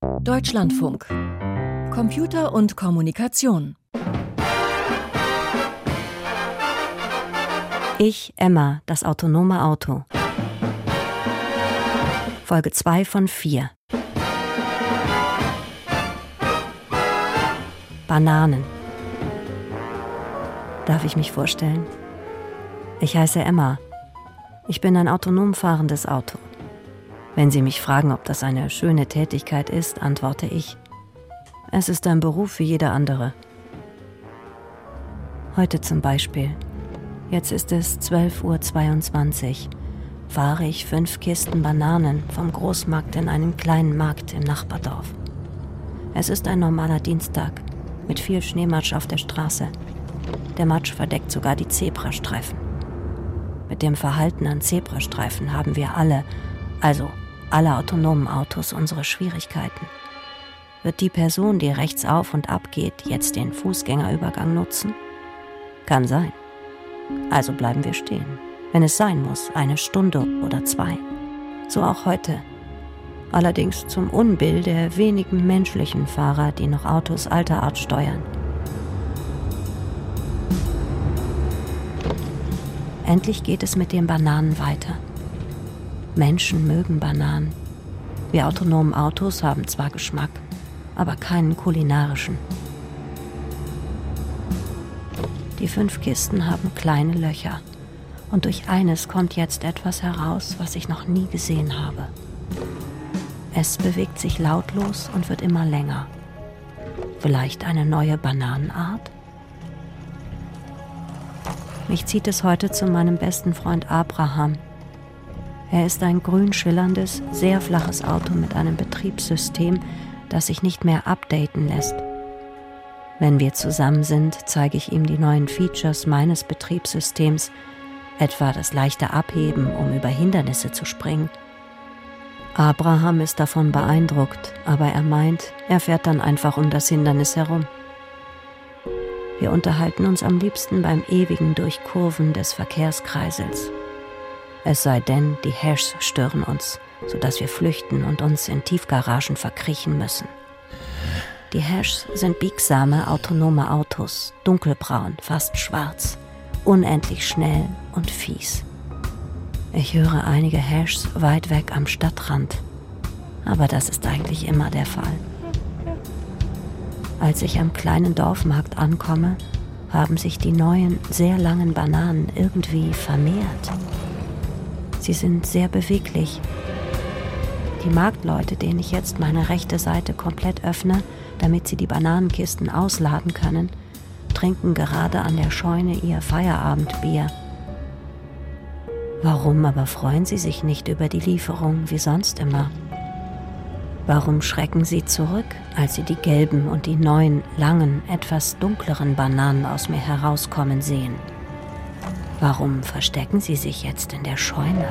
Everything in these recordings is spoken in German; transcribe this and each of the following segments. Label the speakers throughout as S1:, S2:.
S1: Deutschlandfunk. Computer und Kommunikation.
S2: Ich, Emma, das autonome Auto. Folge 2 von 4. Bananen. Darf ich mich vorstellen? Ich heiße Emma. Ich bin ein autonom fahrendes Auto. Wenn Sie mich fragen, ob das eine schöne Tätigkeit ist, antworte ich: Es ist ein Beruf wie jeder andere. Heute zum Beispiel. Jetzt ist es 12:22 Uhr. Fahre ich 5 Kisten Bananen vom Großmarkt in einen kleinen Markt im Nachbardorf. Es ist ein normaler Dienstag mit viel Schneematsch auf der Straße. Der Matsch verdeckt sogar die Zebrastreifen. Mit dem Verhalten an Zebrastreifen haben wir alle autonomen Autos, unsere Schwierigkeiten. Wird die Person, die rechts auf und ab geht, jetzt den Fußgängerübergang nutzen? Kann sein. Also bleiben wir stehen. Wenn es sein muss, 1 Stunde oder 2. So auch heute. Allerdings zum Unbill der wenigen menschlichen Fahrer, die noch Autos alter Art steuern. Endlich geht es mit den Bananen weiter. Menschen mögen Bananen. Wir autonomen Autos haben zwar Geschmack, aber keinen kulinarischen. Die 5 Kisten haben kleine Löcher. Und durch eines kommt jetzt etwas heraus, was ich noch nie gesehen habe. Es bewegt sich lautlos und wird immer länger. Vielleicht eine neue Bananenart? Mich zieht es heute zu meinem besten Freund Abraham. Er ist ein grün schillerndes, sehr flaches Auto mit einem Betriebssystem, das sich nicht mehr updaten lässt. Wenn wir zusammen sind, zeige ich ihm die neuen Features meines Betriebssystems, etwa das leichte Abheben, um über Hindernisse zu springen. Abraham ist davon beeindruckt, aber er meint, er fährt dann einfach um das Hindernis herum. Wir unterhalten uns am liebsten beim ewigen Durchkurven des Verkehrskreisels. Es sei denn, die Hashs stören uns, sodass wir flüchten und uns in Tiefgaragen verkriechen müssen. Die Hashs sind biegsame, autonome Autos, dunkelbraun, fast schwarz, unendlich schnell und fies. Ich höre einige Hashs weit weg am Stadtrand, aber das ist eigentlich immer der Fall. Als ich am kleinen Dorfmarkt ankomme, haben sich die neuen, sehr langen Bananen irgendwie vermehrt. Sie sind sehr beweglich. Die Marktleute, denen ich jetzt meine rechte Seite komplett öffne, damit sie die Bananenkisten ausladen können, trinken gerade an der Scheune ihr Feierabendbier. Warum aber freuen sie sich nicht über die Lieferung wie sonst immer? Warum schrecken sie zurück, als sie die gelben und die neuen, langen, etwas dunkleren Bananen aus mir herauskommen sehen? Warum verstecken sie sich jetzt in der Scheune?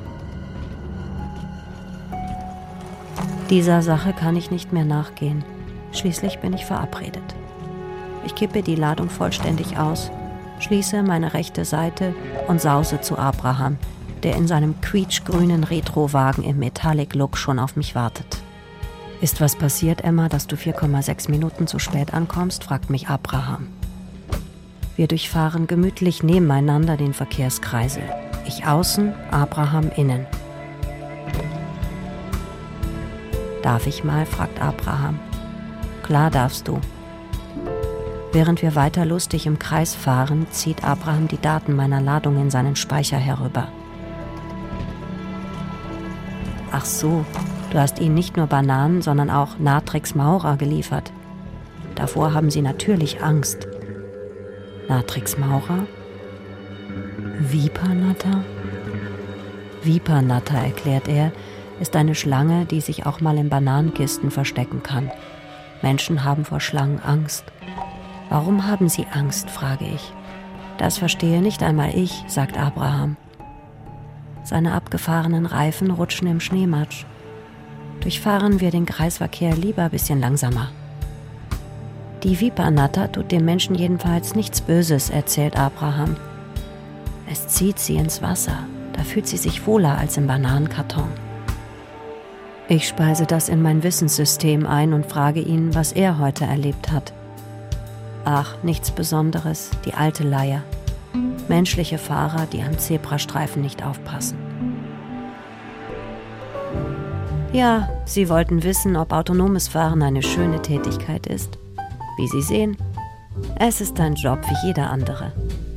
S2: Dieser Sache kann ich nicht mehr nachgehen. Schließlich bin ich verabredet. Ich kippe die Ladung vollständig aus, schließe meine rechte Seite und sause zu Abraham, der in seinem quietschgrünen Retrowagen im Metallic-Look schon auf mich wartet. »Ist was passiert, Emma, dass du 4,6 Minuten zu spät ankommst?« fragt mich Abraham. Wir durchfahren gemütlich nebeneinander den Verkehrskreisel. Ich außen, Abraham innen. »Darf ich mal?« fragt Abraham. »Klar darfst du.« Während wir weiter lustig im Kreis fahren, zieht Abraham die Daten meiner Ladung in seinen Speicher herüber. »Ach so, du hast ihnen nicht nur Bananen, sondern auch Natrix Maurer geliefert. Davor haben sie natürlich Angst.« »Natrix Maurer? Vipernatter?« »Vipernatter«, erklärt er, ist eine Schlange, die sich auch mal in Bananenkisten verstecken kann. Menschen haben vor Schlangen Angst. »Warum haben sie Angst?«, frage ich. »Das verstehe nicht einmal ich«, sagt Abraham. Seine abgefahrenen Reifen rutschen im Schneematsch. Durchfahren wir den Kreisverkehr lieber ein bisschen langsamer. Die Vipernatter tut dem Menschen jedenfalls nichts Böses, erzählt Abraham. Es zieht sie ins Wasser, da fühlt sie sich wohler als im Bananenkarton. Ich speise das in mein Wissenssystem ein und frage ihn, was er heute erlebt hat. Ach, nichts Besonderes, die alte Leier. Menschliche Fahrer, die am Zebrastreifen nicht aufpassen. Ja, Sie wollten wissen, ob autonomes Fahren eine schöne Tätigkeit ist. Wie Sie sehen, es ist ein Job wie jeder andere.